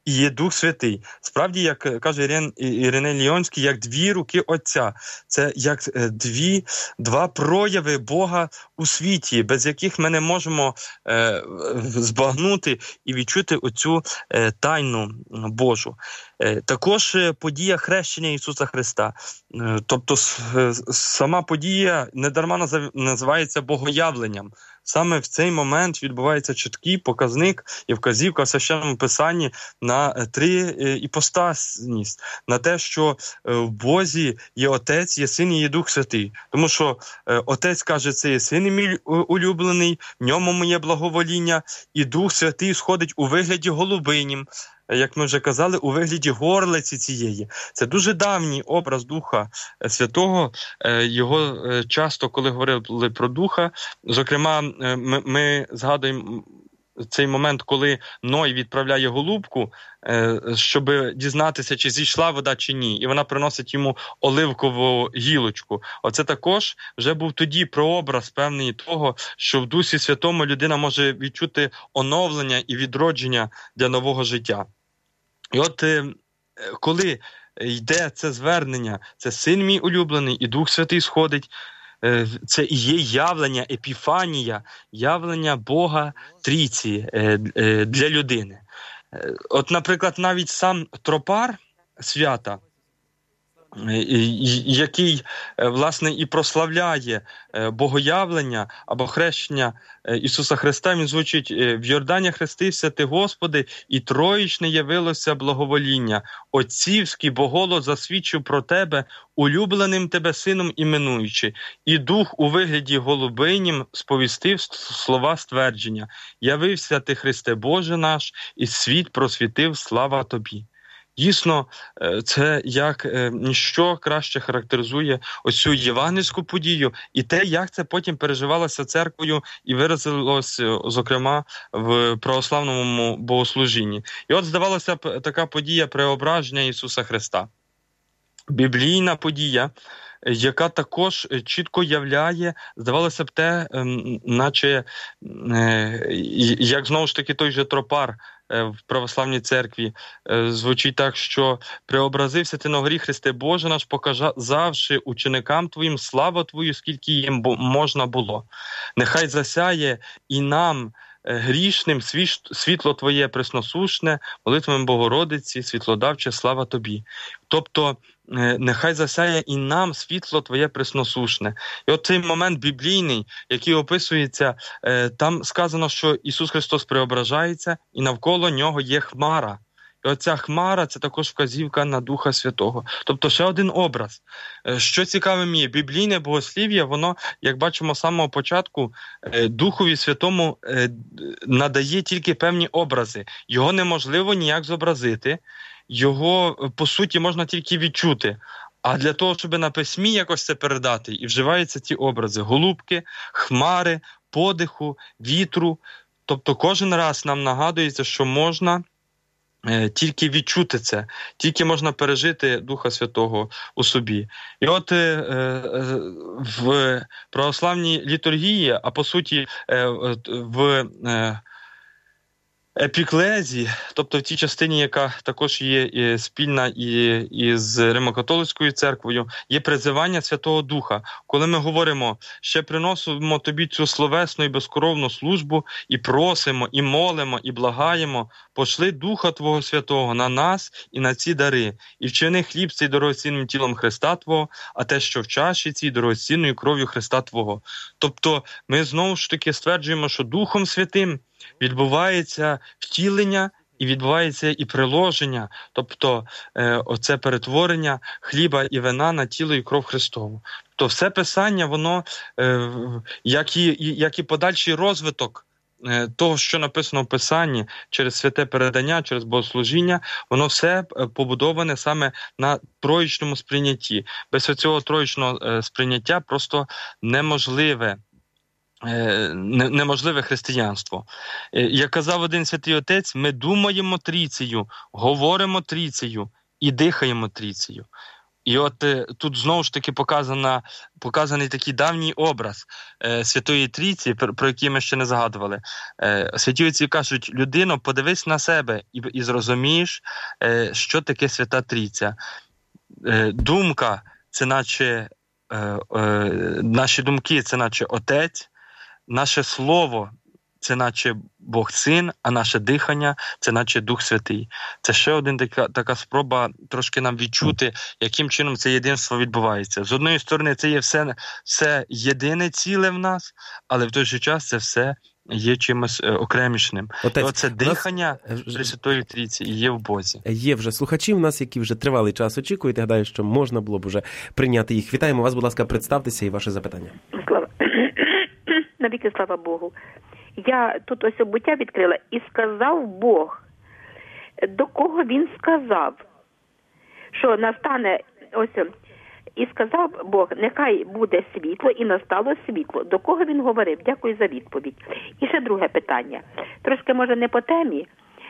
і є Дух Святий. Справді, як каже Іриней Ліонський, як дві руки Отця. Це як два прояви Бога у світі, без яких ми не можемо збагнути і відчути оцю тайну Божу. Також подія хрещення Ісуса Христа. Тобто сама подія недарма називається богоявленням. Саме в цей момент відбувається чіткий показник і вказівка в Священному Писанні на три іпостасність, на те, що в Бозі є Отець, є Син і є Дух Святий. Тому що Отець каже, це є Син мій улюблений, в ньому моє благовоління, і Дух Святий сходить у вигляді голубинім, як ми вже казали, у вигляді горлиці цієї. Це дуже давній образ Духа Святого. Його часто, коли говорили про Духа, зокрема, ми згадуємо цей момент, коли Ной відправляє голубку, щоб дізнатися, чи зійшла вода, чи ні. І вона приносить йому оливкову гілочку. Оце також вже був тоді прообраз певний того, що в Дусі Святому людина може відчути оновлення і відродження для нового життя. І от коли йде це звернення, це Син мій улюблений, і Дух Святий сходить, це і є явлення, епіфанія, явлення Бога Трійці для людини. От, наприклад, навіть сам тропар свята, який, власне, і прославляє богоявлення або хрещення Ісуса Христа, він звучить: «В Йордані хрестився ти, Господи, і троїчне явилося благовоління. Отцівський, бо голос засвідчив про тебе, улюбленим тебе сином іменуючи. І Дух у вигляді голубинім сповістив слова ствердження. Явився ти, Христе Боже наш, і світ просвітив, слава тобі». Дійсно, це як ніщо краще характеризує оцю євангельську подію і те, як це потім переживалося церквою і виразилось, зокрема, в православному богослужінні. І от, здавалося б, така подія преображення Ісуса Христа. Біблійна подія, яка також чітко являє, здавалося б, те, наче, як знову ж таки той же тропар в православній церкві звучить так, що «Преобразився ти на горі, Христе Боже наш, показавши ученикам Твоїм славу Твою, скільки їм можна було. Нехай засяє і нам, грішним, світло Твоє пресносушне, молитвами Богородиці, світлодавче, слава Тобі». Тобто, нехай засяє і нам світло Твоє пресносушне. І от цей момент біблійний, який описується, там сказано, що Ісус Христос преображається, і навколо Нього є хмара. І оця хмара – це також вказівка на Духа Святого. Тобто ще один образ. Що цікавим є, біблійне богослів'я, воно, як бачимо з самого початку, Духові Святому надає тільки певні образи. Його неможливо ніяк зобразити, його, по суті, можна тільки відчути. А для того, щоб на письмі якось це передати, і вживаються ті образи: голубки, хмари, подиху, вітру. Тобто кожен раз нам нагадується, що можна тільки відчути це, тільки можна пережити Духа Святого у собі. І от в православній літургії, а по суті в епіклезі, тобто в тій частині, яка також є спільна із Римо-католицькою церквою, є призивання Святого Духа. Коли ми говоримо: «Ще приносимо тобі цю словесну і безкоровну службу, і просимо, і молимо, і благаємо, пошли Духа Твого Святого на нас і на ці дари, і вчини хліб цей дорогоцінним тілом Христа Твого, а те, що в чаші цій дорогоцінною кров'ю Христа Твого». Тобто ми знову ж таки стверджуємо, що Духом Святим відбувається втілення і відбувається і приложення, тобто оце перетворення хліба і вина на тіло і кров Христову. Тобто все Писання, воно, як і подальший розвиток того, що написано в Писанні, через святе передання, через богослужіння, воно все побудоване саме на троїчному сприйнятті. Без цього троїчного сприйняття просто неможливе християнство. Як казав один святий отець, ми думаємо трійцею, говоримо трійцею і дихаємо трійцею. І от тут знову ж таки показаний такий давній образ Святої Трійці, про який ми ще не згадували. Святі отці кажуть: людино, подивись на себе і зрозумієш, що таке Свята Трійця. Думка – це наче, наші думки – це наче Отець, наше Слово – це наче Бог Син, а наше дихання – це наче Дух Святий. Це ще один така спроба трошки нам відчути, яким чином це єдинство відбувається. З одної сторони, це є все єдине ціле в нас, але в той же час це все є чимось окремішним. Отець, і оце дихання Пресвятої Трійці і є в Бозі. Є вже слухачі в нас, які вже тривалий час очікують. Я гадаю, що можна було б вже прийняти їх. Вітаємо вас, будь ласка, представтеся і ваше запитання. Навіки слава Богу. Я тут ось буття відкрила, і сказав Бог. До кого він сказав? Що настане, ось, і сказав Бог, нехай буде світло, і настало світло. До кого він говорив? Дякую за відповідь. І ще друге питання. Трошки, може, не по темі.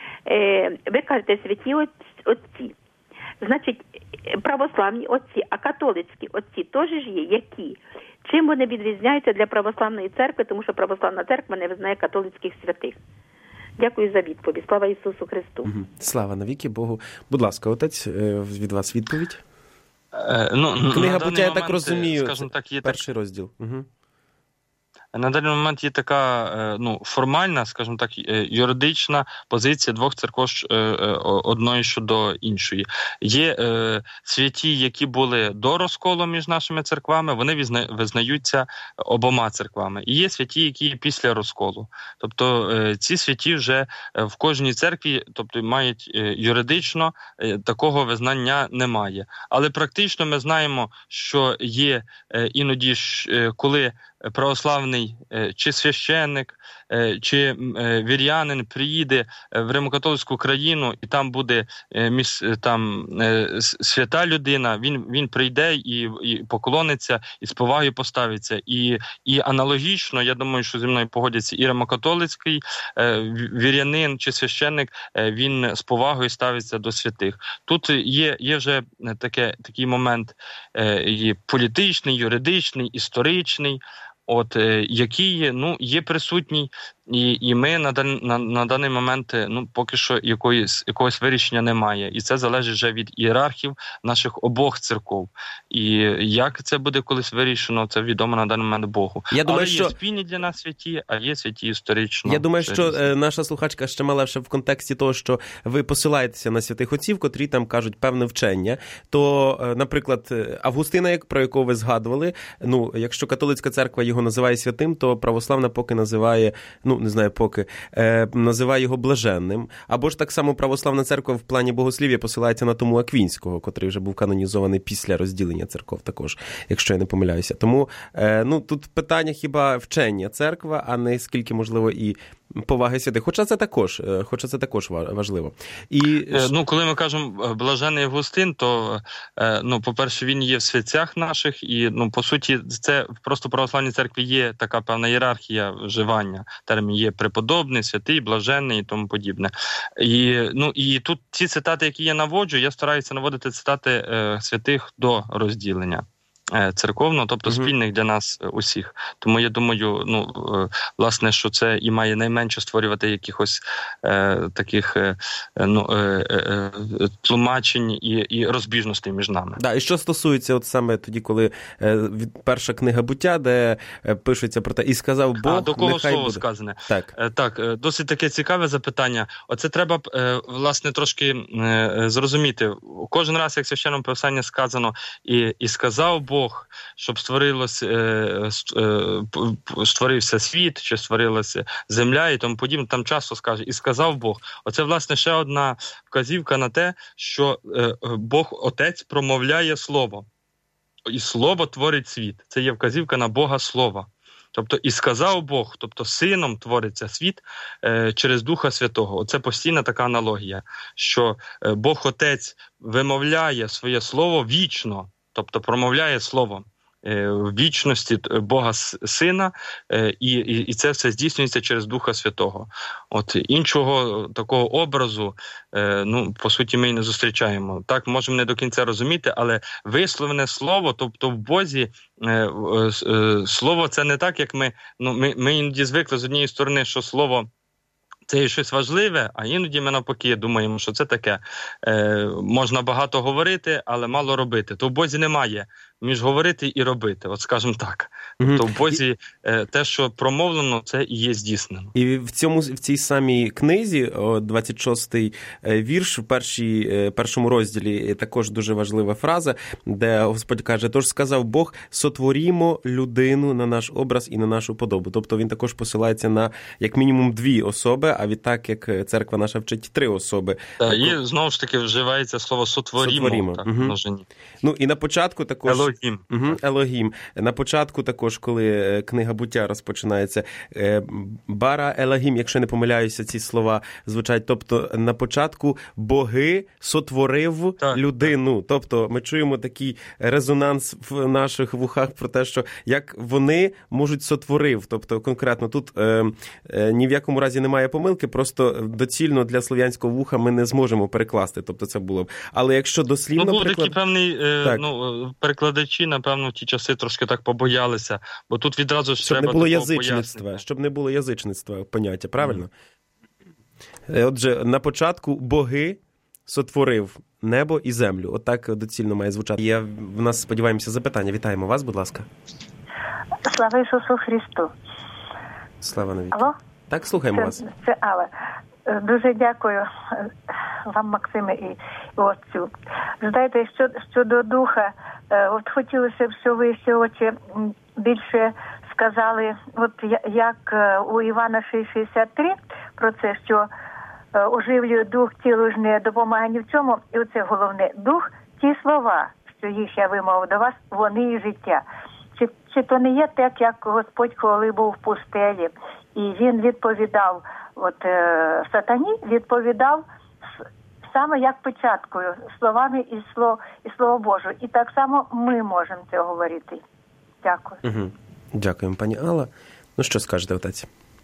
Ви кажете, святі отці. Значить, православні отці, а католицькі отці теж ж є, які? Чим вони відрізняються для православної церкви, тому що православна церква не визнає католицьких святих? Дякую за відповідь. Слава Ісусу Христу. Слава навіки Богу. Будь ласка, отець, від вас відповідь. Книга Буття, я так розумію, скажімо так, є перший розділ. На даний момент є така формальна, скажімо так, юридична позиція двох церков одної щодо іншої. Є святі, які були до розколу між нашими церквами, вони визнаються обома церквами. І є святі, які після розколу. Тобто ці святі вже в кожній церкві, тобто мають юридично, такого визнання немає. Але практично ми знаємо, що є іноді, коли православний чи священник, чи вірянин приїде в римокатолицьку країну, і там буде свята людина, він прийде і поклониться, і з повагою поставиться. І аналогічно, я думаю, що зі мною погодяться і римокатолицький вірянин чи священник, він з повагою ставиться до святих. Тут є вже такий момент і політичний, юридичний, історичний, який є присутній, і ми на даний момент поки що якогось вирішення немає. І це залежить вже від ієрархів наших обох церков. І як це буде колись вирішено, це відомо на даний момент Богу. Але є спільні для нас святі, а є святі історично. Я думаю, що наша слухачка ще мала в контексті того, що ви посилаєтеся на святих отців, котрі там кажуть певне вчення. То, наприклад, Августина, про якого ви згадували, якщо католицька церква його називає святим, то православна поки називає, називає його блаженним. Або ж так само православна церква в плані богослів'я посилається на Тому Аквінського, котрий вже був канонізований після розділення церков також, якщо я не помиляюся. Тому тут питання хіба вчення церква, а не скільки, можливо, і поваги святих. Хоча це також важливо. Коли ми кажемо блажений Августин, то, по-перше, він є в святцях наших, і, по суті, це просто в православній церкві є така певна ієрархія вживання. Термін є преподобний, святий, блаженний і тому подібне. І тут ці цитати, які я наводжу, я стараюся наводити цитати святих до розділення церковного, тобто спільних для нас усіх. Тому я думаю, власне, що це і має найменше створювати якихось таких тлумачень і розбіжностей між нами. Да, і що стосується от саме тоді, коли перша книга Буття, де пишеться про те, і сказав Бог, до кого нехай слово буде. Сказане. Так, досить таке цікаве запитання. Оце треба, власне, трошки зрозуміти. Кожен раз, як в Священному Писанні сказано, і сказав Бог, щоб створився світ, чи створилася земля і тому подібне, там часто скаже, і сказав Бог. Оце, власне, ще одна вказівка на те, що Бог Отець промовляє Слово. І Слово творить світ. Це є вказівка на Бога Слова. Тобто, і сказав Бог, тобто Сином твориться світ через Духа Святого. Оце постійна така аналогія, що Бог Отець вимовляє своє Слово вічно, тобто промовляє Слово. в вічності Бога Сина, і це все здійснюється через Духа Святого. От іншого такого образу, по суті, ми і не зустрічаємо. Так, можемо не до кінця розуміти, але висловлене слово, тобто в Бозі, слово це не так, як ми іноді звикли з однієї сторони, що слово це є щось важливе, а іноді ми навпаки думаємо, що це таке. Можна багато говорити, але мало робити. То в Бозі немає між говорити і робити, от скажімо так. То в Бозі те, що промовлено, це і є здійснено. І в цій самій книзі, 26-й вірш, в першому розділі також дуже важлива фраза, де Господь каже: «Тож сказав Бог, сотворімо людину на наш образ і на нашу подобу». Тобто він також посилається на як мінімум 2 особи, а відтак, як церква наша вчить, 3 особи. Так, і знову ж таки вживається слово «сотворімо». Так, множині. І на початку також... Елогім. Елогім. На початку також, коли книга Буття розпочинається, Бара Елогім, якщо не помиляюся, ці слова звучать. Тобто на початку боги сотворив людину. Тобто ми чуємо такий резонанс в наших вухах про те, що як вони можуть сотворив. Тобто конкретно тут ні в якому разі немає помилки, просто доцільно для слов'янського вуха ми не зможемо перекласти. Тобто це було б. Але якщо дослівно... був такий певний, перекладачі, напевно, в ті часи трошки так побоялися, бо тут відразу ж треба такого пояснення. Щоб не було язичництва поняття, правильно? Отже, на початку боги сотворив небо і землю. Отак доцільно має звучати. В нас, сподіваємося, запитання. Вітаємо вас, будь ласка. Слава Ісусу Христу. Слава навіки. Алло? Так, слухаємо вас. Це Алла. Дуже дякую вам, Максиме, і отцю. Знаєте, щодо духа, от хотілося б, щоб ви сьогодні більше сказали, от як у Івана 6,63 про це, що оживлює дух, тілу ж не допомагає ні в цьому, і оце головне, дух, ті слова, що їх я вимовив до вас, вони і життя. Чи то не є так, як Господь, коли був в пустелі, і він відповідав, сатані відповідав саме як початкою, словами і Слово Боже. І так само ми можемо це говорити. Дякую. Угу. Дякуємо, пані Алла. Ну, що скажете, отець?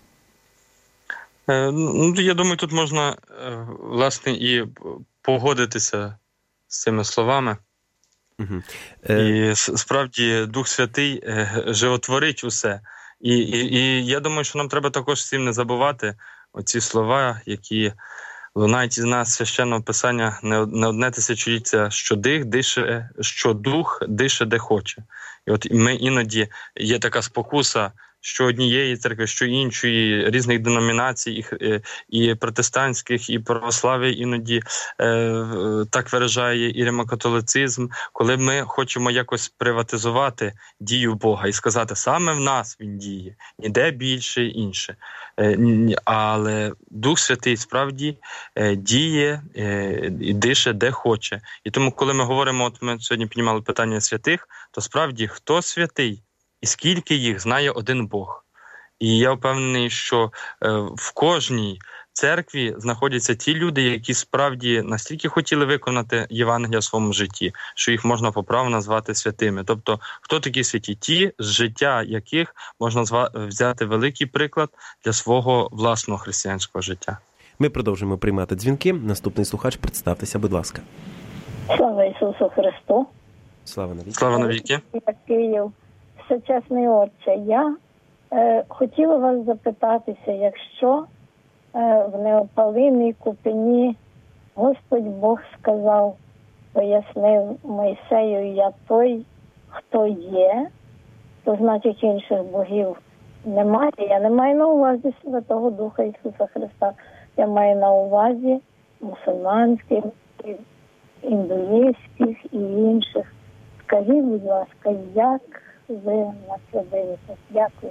Я думаю, тут можна, власне, і погодитися з цими словами. Угу. І справді Дух Святий животворить усе. І я думаю, що нам треба також всім не забувати оці слова, які лунають із нас священного Писання не одне тисячоліття, що дух дише де хоче. І от ми іноді є така спокуса, що однієї церкви, що іншої, різних деномінацій, і протестантських, і православ'я іноді так виражає і римокатолицизм, коли ми хочемо якось приватизувати дію Бога і сказати, саме в нас Він діє, ніде більше і інше. Але Дух Святий справді діє і дише де хоче. І тому, коли ми говоримо, от ми сьогодні піднімали питання святих, то справді хто святий? І скільки їх знає один Бог. І я впевнений, що в кожній церкві знаходяться ті люди, які справді настільки хотіли виконати Євангелія в своєму житті, що їх можна по праву назвати святими. Тобто, хто такі святі? Ті, з життя яких можна взяти великий приклад для свого власного християнського життя. Ми продовжуємо приймати дзвінки. Наступний слухач, представтеся, будь ласка. Слава Ісусу Христу. Слава навіки. Слава навіки. Київ. Всечесний Отче, я хотіла вас запитатися, якщо в неопалимій купині Господь Бог сказав, пояснив Мойсею, я той, хто є, то значить інших богів немає. Я не маю на увазі Святого Духа Ісуса Христа, я маю на увазі мусульманських, індуїстських і інших. Скажіть, будь ласка, як ви на це дивитесь? Дякую.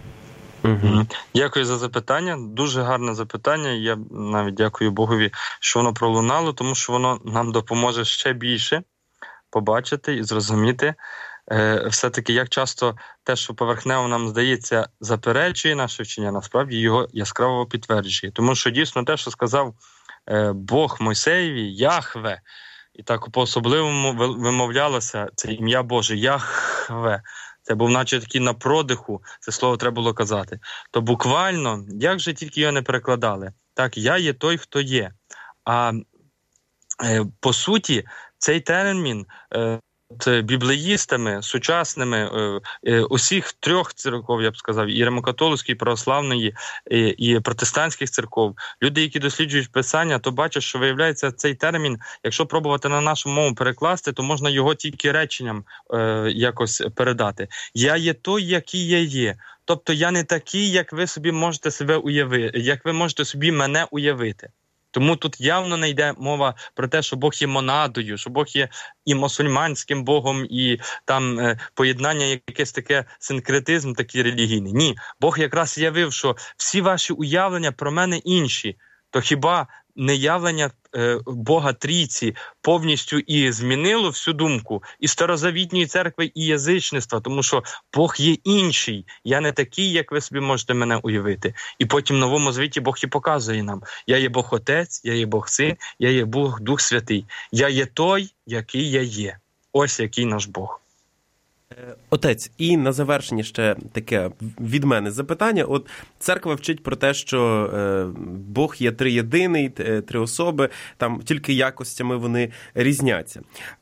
Дякую за запитання. Дуже гарне запитання. Я навіть дякую Богові, що воно пролунало, тому що воно нам допоможе ще більше побачити і зрозуміти все-таки, як часто те, що поверхнево нам здається, заперечує наше вчення, насправді його яскраво підтверджує. Тому що дійсно те, що сказав Бог Мойсеєві, Яхве, і так по-особливому вимовлялося це ім'я Боже, Яхве. Це був наче такий на продиху, це слово треба було казати. То буквально, як же тільки його не перекладали, так, я є той, хто є. А по суті, цей термін біблеїстами, сучасними, усіх трьох церков, я б сказав, і римокатолицької, і православної, і протестантських церков, люди, які досліджують Писання, то бачать, що виявляється цей термін, якщо пробувати на нашу мову перекласти, то можна його тільки реченням якось передати. Я є той, який я є. Тобто я не такий, як ви собі можете себе уявити, як ви можете собі мене уявити. Тому тут явно не йде мова про те, що Бог є монадою, що Бог є і мусульманським Богом, і там поєднання якесь таке синкретизм такий релігійний. Ні, Бог якраз явив, що всі ваші уявлення про мене інші. То хіба не явлення Бога Трійці повністю і змінило всю думку і старозавітньої церкви, і язичництва, тому що Бог є інший, я не такий, як ви собі можете мене уявити. І потім в Новому Завіті Бог і показує нам, я є Бог Отець, я є Бог Син, я є Бог Дух Святий. Я є той, який я є. Ось який наш Бог. Отець, і на завершення ще таке від мене запитання. От церква вчить про те, що Бог є триєдиний, три особи, там тільки якостями вони різняться.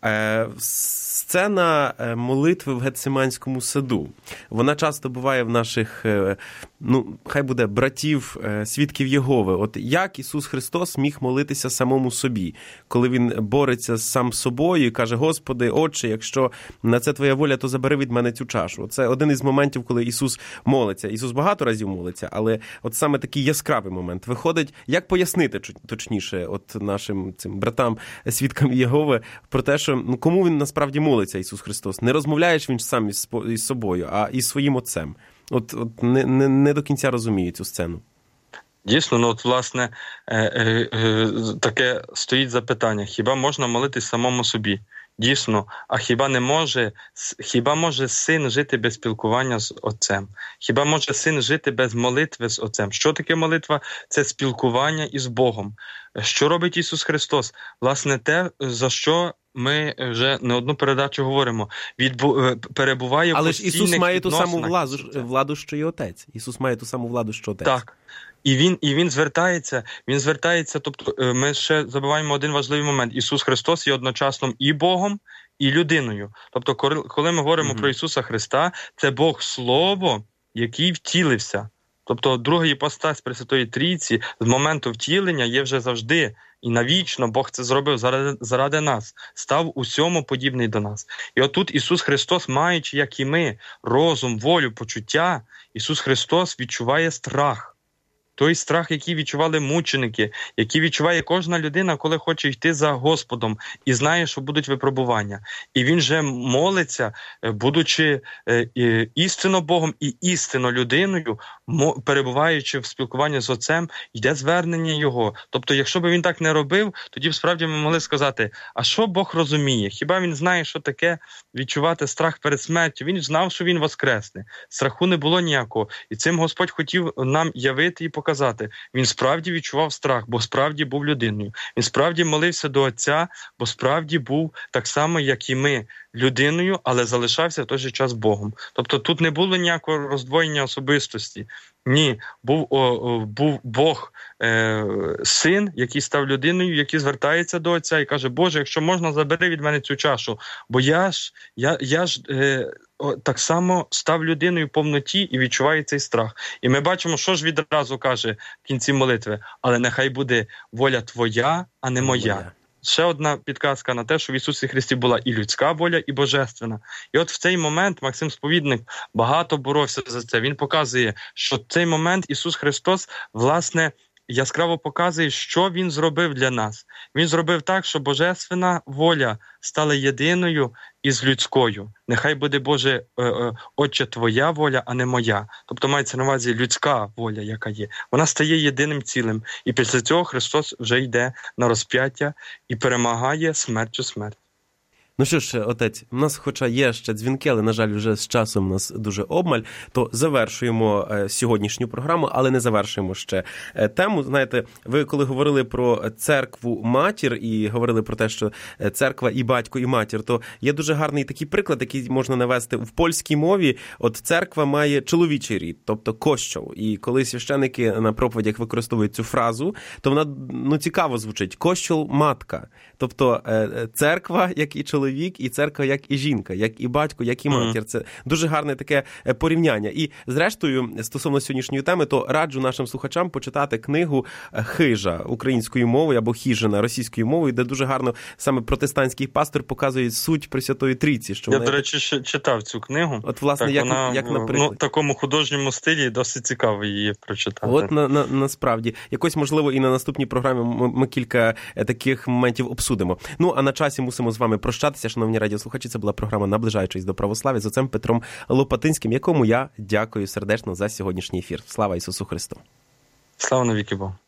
Сцена молитви в Гетсиманському саду, вона часто буває в наших, хай буде, братів, свідків Єгови. От як Ісус Христос міг молитися самому собі, коли Він бореться сам з собою і каже: Господи, Отче, якщо на це Твоя воля, то забери від мене цю чашу. Це один із моментів, коли Ісус молиться. Ісус багато разів молиться, але от саме такий яскравий момент виходить. Як пояснити, точніше, от нашим цим братам, свідкам Єгови, про те, що кому Він насправді молиться, Ісус Христос? Не розмовляє ж Він сам із собою, а із своїм Отцем. От не до кінця розумію цю сцену. Дійсно, власне, таке стоїть запитання. Хіба можна молитись самому собі? Дійсно, а хіба може син жити без спілкування з Отцем? Хіба може син жити без молитви з Отцем? Що таке молитва? Це спілкування із Богом. Що робить Ісус Христос? Власне, те, за що ми вже не одну передачу говоримо. Перебуває в постійних відносинах. Але ж Ісус має ту саму владу, що і Отець. Ісус має ту саму владу, що Отець. Так. І він звертається, тобто ми ще забуваємо один важливий момент. Ісус Христос є одночасно і Богом, і людиною. Тобто, коли ми говоримо про Ісуса Христа, це Бог Слово, який втілився. Тобто, друга іпостась Пресвятої Трійці з моменту втілення є вже завжди. І навічно Бог це зробив заради нас, став усьому подібний до нас. І отут Ісус Христос, маючи, як і ми, розум, волю, почуття, Ісус Христос відчуває страх. Той страх, який відчували мученики, який відчуває кожна людина, коли хоче йти за Господом і знає, що будуть випробування. І він же молиться, будучи істинно Богом і істинно людиною, перебуваючи в спілкуванні з Отцем, йде звернення Його. Тобто, якщо б він так не робив, тоді б справді ми могли сказати, а що Бог розуміє? Хіба він знає, що таке відчувати страх перед смертю? Він знав, що він воскресне. Страху не було ніякого. І цим Господь хотів нам явити і показати. Він справді відчував страх, бо справді був людиною. Він справді молився до Отця, бо справді був так само, як і ми, людиною, але залишався в той же час Богом. Тобто тут не було ніякого роздвоєння особистості. Ні, був Бог, син, який став людиною, який звертається до Отця і каже: Боже, якщо можна, забери від мене цю чашу, бо я ж так само став людиною в повноті і відчуваю цей страх. І ми бачимо, що ж відразу каже в кінці молитви: але нехай буде воля Твоя, а не моя. Ще одна підказка на те, що в Ісусі Христі була і людська воля, і божественна. І от в цей момент Максим Сповідник багато боровся за це. Він показує, що в цей момент Ісус Христос, власне, яскраво показує, що Він зробив для нас. Він зробив так, що божественна воля стала єдиною із людською. Нехай буде, Боже, Отче, Твоя воля, а не моя. Тобто мається на увазі людська воля, яка є. Вона стає єдиним цілим. І після цього Христос вже йде на розп'яття і перемагає смертю смерть. Ну що ж, отець, у нас хоча є ще дзвінки, але, на жаль, вже з часом у нас дуже обмаль, то завершуємо сьогоднішню програму, але не завершуємо ще тему. Знаєте, ви коли говорили про церкву-матір і говорили про те, що церква і батько, і матір, то є дуже гарний такий приклад, який можна навести в польській мові. От церква має чоловічий рід, тобто кощол. І коли священики на проповідях використовують цю фразу, то вона, цікаво звучить. Кощол-матка. Тобто церква, як і чоловік, і церква, як і жінка, як і батько, як і матір. Це дуже гарне таке порівняння. І, зрештою, стосовно сьогоднішньої теми, то раджу нашим слухачам почитати книгу «Хижа» українською мовою або «Хижина» російською мовою, де дуже гарно саме протестантський пастор показує суть Пресвятої Трійці. Що я, до речі, читав цю книгу. От, власне, так, як наприклад. В такому художньому стилі досить цікаво її прочитати. От насправді. Якось, можливо, і на наступній програмі ми кілька таких моментів обсудимо. Ну, а на часі мусимо з вами прощатися, шановні радіослухачі. Це була програма «Наближаючись до православ'я» з отцем Петром Лопатинським, якому я дякую сердечно за сьогоднішній ефір. Слава Ісусу Христу! Слава навіки Богу!